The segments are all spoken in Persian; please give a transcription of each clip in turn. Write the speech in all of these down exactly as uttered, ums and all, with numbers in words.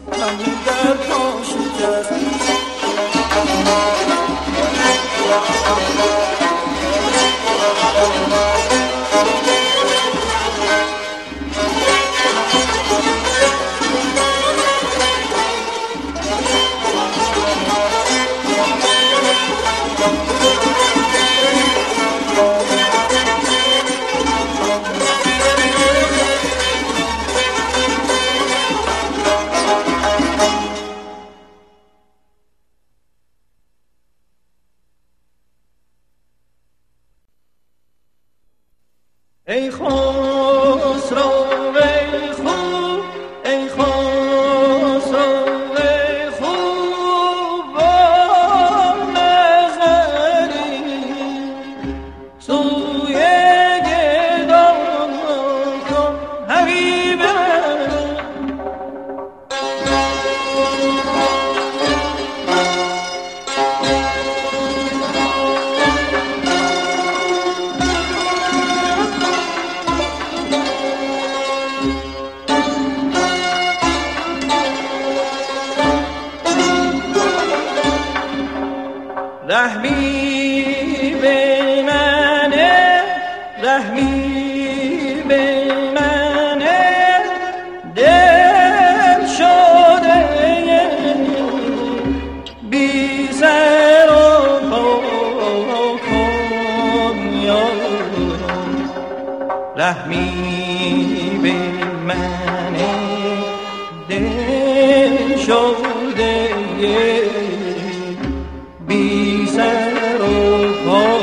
ای خسرو ای خوب ای خسرو ای خوب با نظری سوی گدان کن حبیبه رحمی به منه رحمی به منه دل شده بی سر و پا کن یا رحمی به منه دل شده بی سر و پا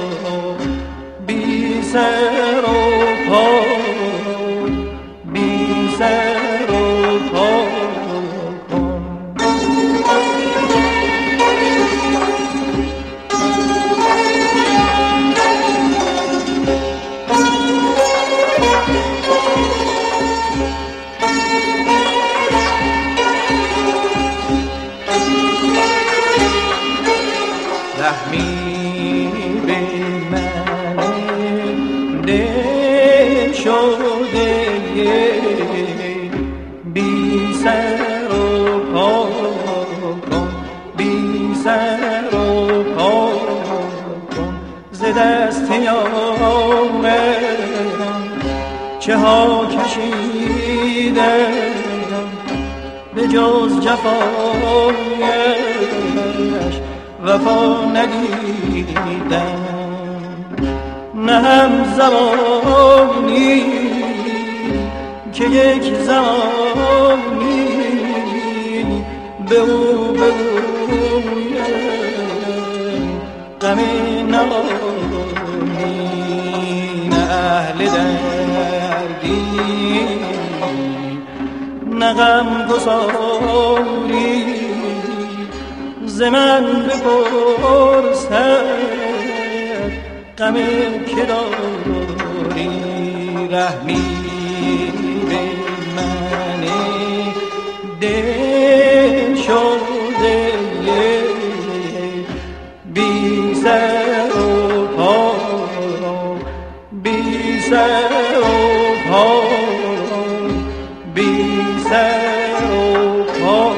بی سر و پا بی سر و پا کن رحمی به من دل شده بی سر و پا کن بی سر و پا کن ز دست یارم چه ها کشیدم به جز جفایش وفا ندیدم نه هم زمانی که یک زمانی به او بگویم غم نمانی نه اهل دردی نه غم گساری ز من بپرسد غم که داری رحمی به من دل شده بی سر و پا بی سر و پا بی سر و پا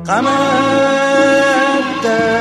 غمت در